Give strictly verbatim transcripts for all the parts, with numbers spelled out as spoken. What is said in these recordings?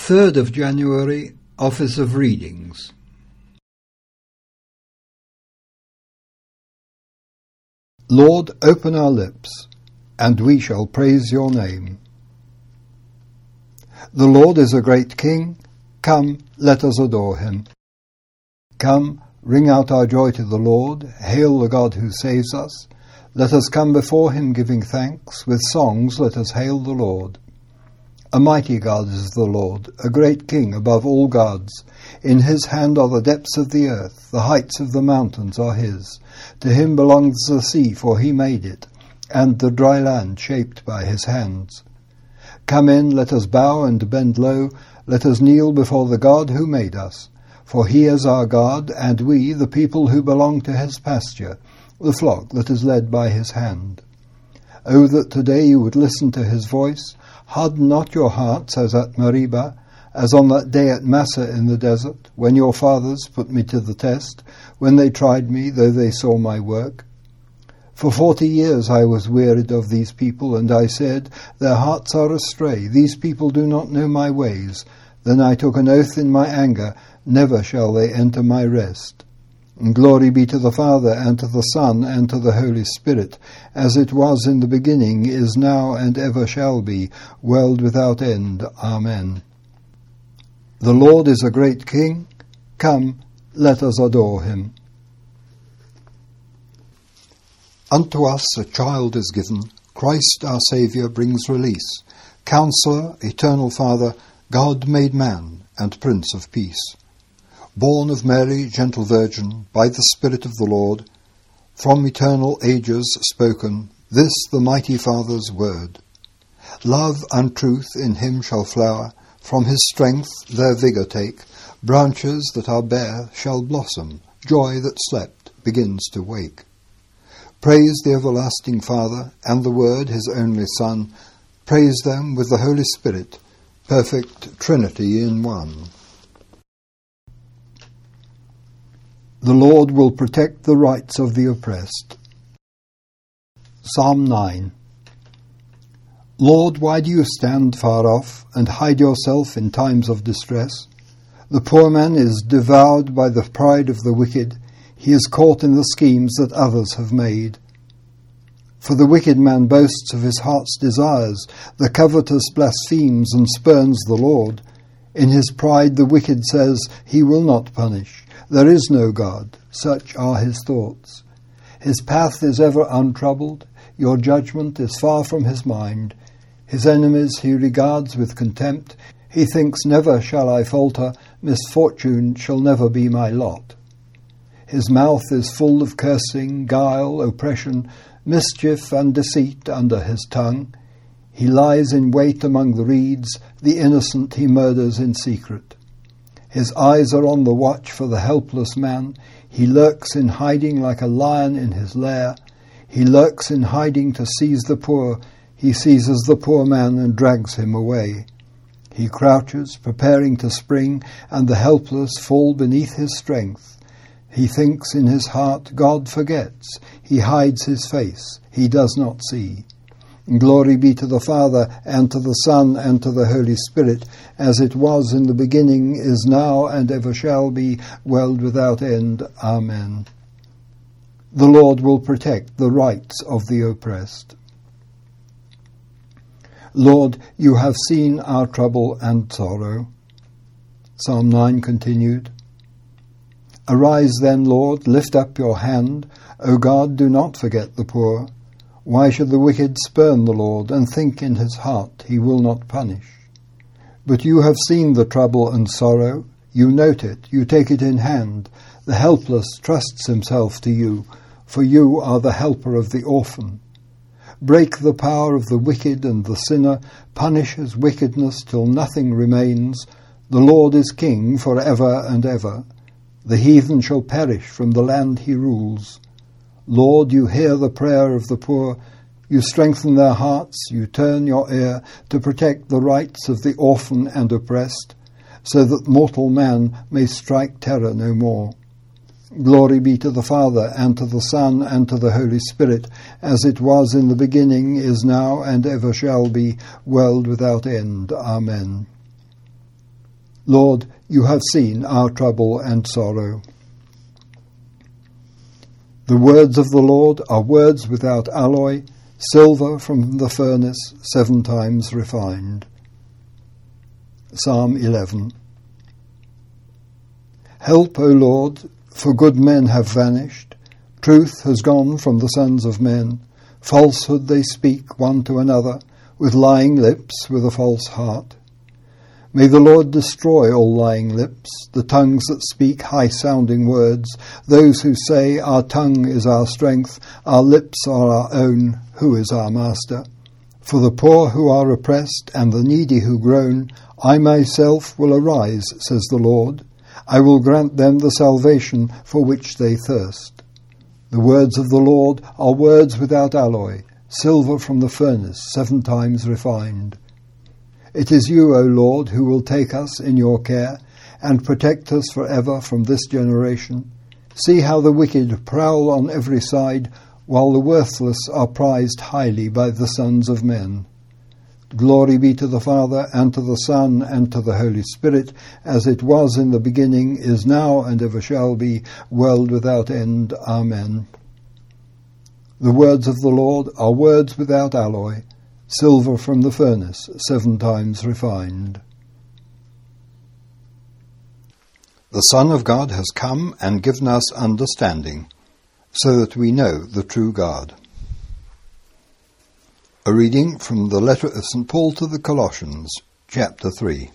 third of January, Office of Readings. Lord, open our lips, and we shall praise your name. The Lord is a great King. Come, let us adore him. Come, ring out our joy to the Lord. Hail the God who saves us. Let us come before him giving thanks. With songs let us hail the Lord. A mighty God is the Lord, a great King above all gods. In his hand are the depths of the earth, the heights of the mountains are his. To him belongs the sea, for he made it, and the dry land shaped by his hands. Come in, let us bow and bend low, let us kneel before the God who made us. For he is our God, and we, the people who belong to his pasture, the flock that is led by his hand. O that today you would listen to his voice. Harden not your hearts as at Meribah, as on that day at Massah in the desert, when your fathers put me to the test, when they tried me, though they saw my work. For forty years I was wearied of these people, and I said, their hearts are astray, these people do not know my ways. Then I took an oath in my anger, never shall they enter my rest. And glory be to the Father, and to the Son, and to the Holy Spirit, as it was in the beginning, is now, and ever shall be, world without end. Amen. The Lord is a great King. Come, let us adore him. Unto us a child is given, Christ our Saviour brings release. Counsellor, Eternal Father, God made man, and Prince of Peace. Born of Mary, gentle Virgin, by the Spirit of the Lord, from eternal ages spoken, this the mighty Father's word. Love and truth in him shall flower, from his strength their vigour take, branches that are bare shall blossom, joy that slept begins to wake. Praise the everlasting Father, and the Word, his only Son, praise them with the Holy Spirit, perfect Trinity in one. The Lord will protect the rights of the oppressed. Psalm nine. Lord, why do you stand far off and hide yourself in times of distress? The poor man is devoured by the pride of the wicked. He is caught in the schemes that others have made. For the wicked man boasts of his heart's desires. The covetous blasphemes and spurns the Lord. In his pride the wicked says, he will not punish. There is no God, such are his thoughts. His path is ever untroubled, your judgment is far from his mind. His enemies he regards with contempt, he thinks, never shall I falter, misfortune shall never be my lot. His mouth is full of cursing, guile, oppression, mischief and deceit under his tongue. He lies in wait among the reeds, the innocent he murders in secret. His eyes are on the watch for the helpless man. He lurks in hiding like a lion in his lair. He lurks in hiding to seize the poor. He seizes the poor man and drags him away. He crouches, preparing to spring, and the helpless fall beneath his strength. He thinks in his heart, God forgets. He hides his face. He does not see. Glory be to the Father, and to the Son, and to the Holy Spirit, as it was in the beginning, is now, and ever shall be, world without end. Amen. The Lord will protect the rights of the oppressed. Lord, you have seen our trouble and sorrow. Psalm nine continued. Arise then, Lord, lift up your hand. O God, do not forget the poor. Why should the wicked spurn the Lord, and think in his heart he will not punish? But you have seen the trouble and sorrow. You note it, you take it in hand. The helpless trusts himself to you, for you are the helper of the orphan. Break the power of the wicked and the sinner, punish his wickedness till nothing remains. The Lord is king for ever and ever. The heathen shall perish from the land he rules. Lord, you hear the prayer of the poor, you strengthen their hearts, you turn your ear to protect the rights of the orphan and oppressed, so that mortal man may strike terror no more. Glory be to the Father, and to the Son, and to the Holy Spirit, as it was in the beginning, is now, and ever shall be, world without end. Amen. Lord, you have seen our trouble and sorrow. The words of the Lord are words without alloy, silver from the furnace, seven times refined. Psalm eleven. Help, O Lord, for good men have vanished. Truth has gone from the sons of men. Falsehood they speak one to another, with lying lips, with a false heart. May the Lord destroy all lying lips, the tongues that speak high-sounding words, those who say, our tongue is our strength, our lips are our own, who is our master? For the poor who are oppressed and the needy who groan, I myself will arise, says the Lord. I will grant them the salvation for which they thirst. The words of the Lord are words without alloy, silver from the furnace, seven times refined. It is you, O Lord, who will take us in your care and protect us forever from this generation. See how the wicked prowl on every side, while the worthless are prized highly by the sons of men. Glory be to the Father, and to the Son, and to the Holy Spirit, as it was in the beginning, is now, and ever shall be, world without end. Amen. The words of the Lord are words without alloy, silver from the furnace, seven times refined. The Son of God has come and given us understanding, so that we know the true God. A reading from the letter of Saint Paul to the Colossians, chapter three.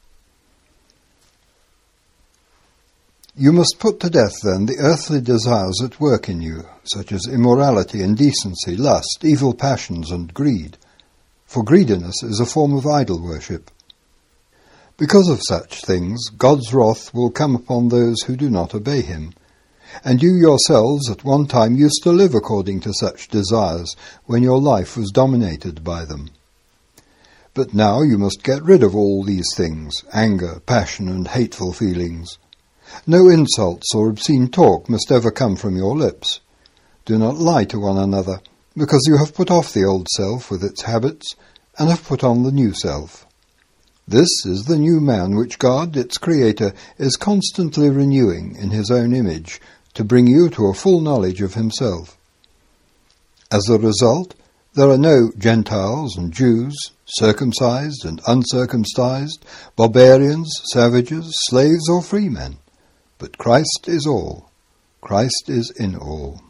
You must put to death, then, the earthly desires at work in you, such as immorality, indecency, lust, evil passions, and greed. For greediness is a form of idol worship. Because of such things, God's wrath will come upon those who do not obey him. And you yourselves at one time used to live according to such desires, when your life was dominated by them. But now you must get rid of all these things, anger, passion, and hateful feelings. No insults or obscene talk must ever come from your lips. Do not lie to one another, because you have put off the old self with its habits, and have put on the new self. This is the new man which God, its Creator, is constantly renewing in his own image, to bring you to a full knowledge of himself. As a result, there are no Gentiles and Jews, circumcised and uncircumcised, barbarians, savages, slaves or free men, but Christ is all. Christ is in all.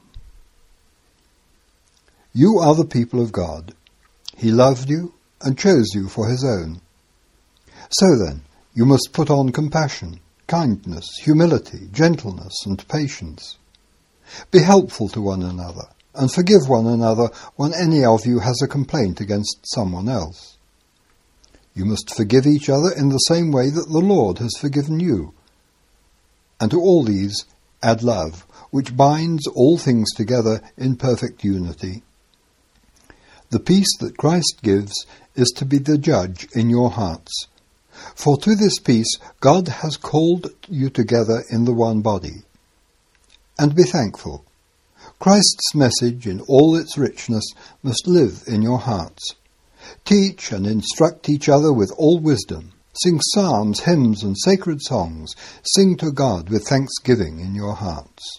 You are the people of God. He loved you and chose you for his own. So then, you must put on compassion, kindness, humility, gentleness, and patience. Be helpful to one another, and forgive one another when any of you has a complaint against someone else. You must forgive each other in the same way that the Lord has forgiven you. And to all these add love, which binds all things together in perfect unity. The peace that Christ gives is to be the judge in your hearts. For to this peace God has called you together in the one body. And be thankful. Christ's message in all its richness must live in your hearts. Teach and instruct each other with all wisdom. Sing psalms, hymns, and sacred songs. Sing to God with thanksgiving in your hearts.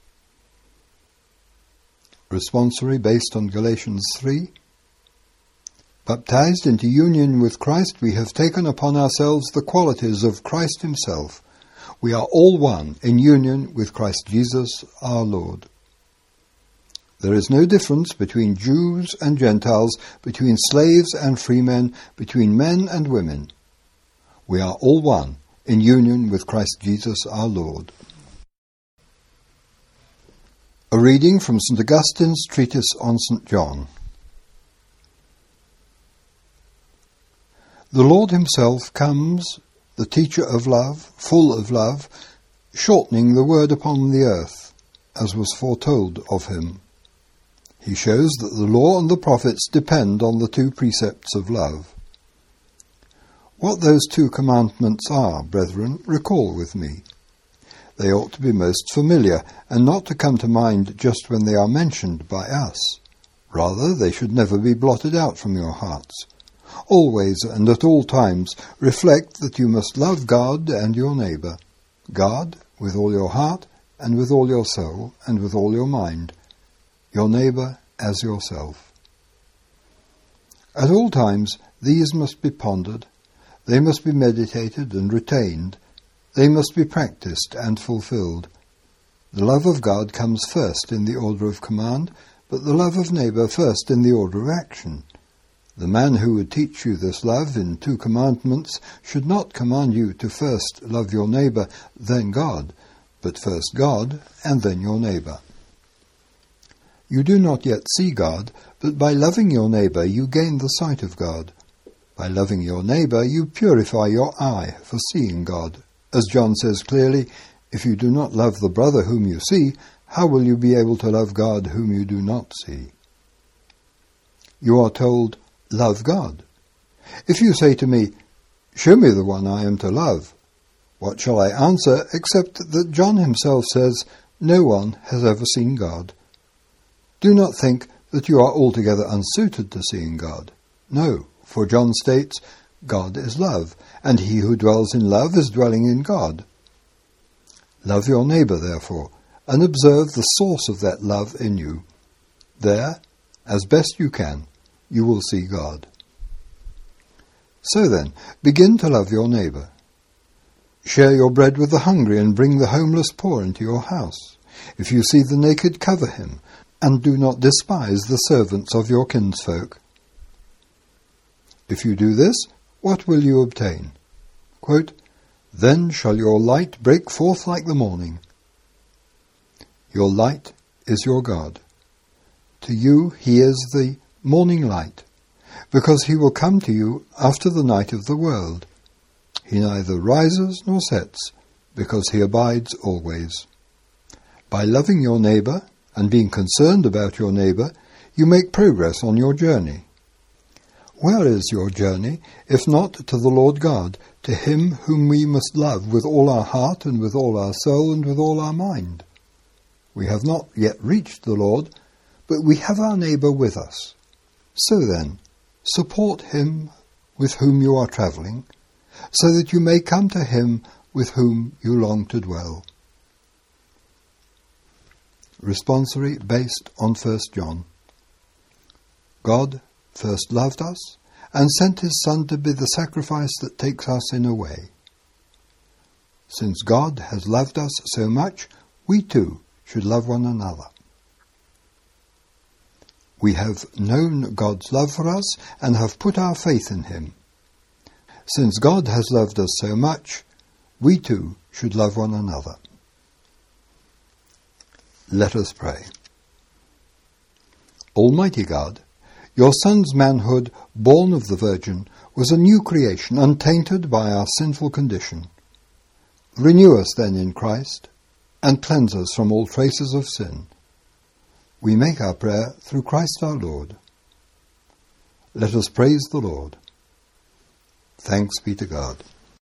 Responsory based on Galatians three. Baptized into union with Christ, we have taken upon ourselves the qualities of Christ himself. We are all one in union with Christ Jesus our Lord. There is no difference between Jews and Gentiles, between slaves and free men, between men and women. We are all one in union with Christ Jesus our Lord. A reading from Saint Augustine's treatise on Saint John. The Lord himself comes, the teacher of love, full of love, shortening the word upon the earth, as was foretold of him. He shows that the law and the prophets depend on the two precepts of love. What those two commandments are, brethren, recall with me. They ought to be most familiar, and not to come to mind just when they are mentioned by us. Rather, they should never be blotted out from your hearts. Always and at all times reflect that you must love God and your neighbour. God with all your heart and with all your soul and with all your mind. Your neighbour as yourself. At all times these must be pondered. They must be meditated and retained. They must be practised and fulfilled. The love of God comes first in the order of command, but the love of neighbour first in the order of action. The man who would teach you this love in two commandments should not command you to first love your neighbour, then God, but first God and then your neighbour. You do not yet see God, but by loving your neighbour you gain the sight of God. By loving your neighbour you purify your eye for seeing God. As John says clearly, if you do not love the brother whom you see, how will you be able to love God whom you do not see? You are told, love God. If you say to me, show me the one I am to love, what shall I answer except that John himself says, no one has ever seen God? Do not think that you are altogether unsuited to seeing God. No, for John states, God is love, and he who dwells in love is dwelling in God. Love your neighbour, therefore, and observe the source of that love in you. There, as best you can, you will see God. So then, begin to love your neighbour. Share your bread with the hungry and bring the homeless poor into your house. If you see the naked, cover him, and do not despise the servants of your kinsfolk. If you do this, what will you obtain? Quote, then shall your light break forth like the morning. Your light is your God. To you he is the morning light, because he will come to you after the night of the world. He neither rises nor sets, because he abides always. By loving your neighbour and being concerned about your neighbour, you make progress on your journey. Where is your journey, if not to the Lord God, to him whom we must love with all our heart and with all our soul and with all our mind? We have not yet reached the Lord, but we have our neighbour with us. So then, support him with whom you are travelling, so that you may come to him with whom you long to dwell. Responsory based on First John. God first loved us and sent his Son to be the sacrifice that takes our sin away. Since God has loved us so much, we too should love one another. We have known God's love for us and have put our faith in him. Since God has loved us so much, we too should love one another. Let us pray. Almighty God, your Son's manhood, born of the Virgin, was a new creation, untainted by our sinful condition. Renew us then in Christ, and cleanse us from all traces of sin. We make our prayer through Christ our Lord. Let us praise the Lord. Thanks be to God.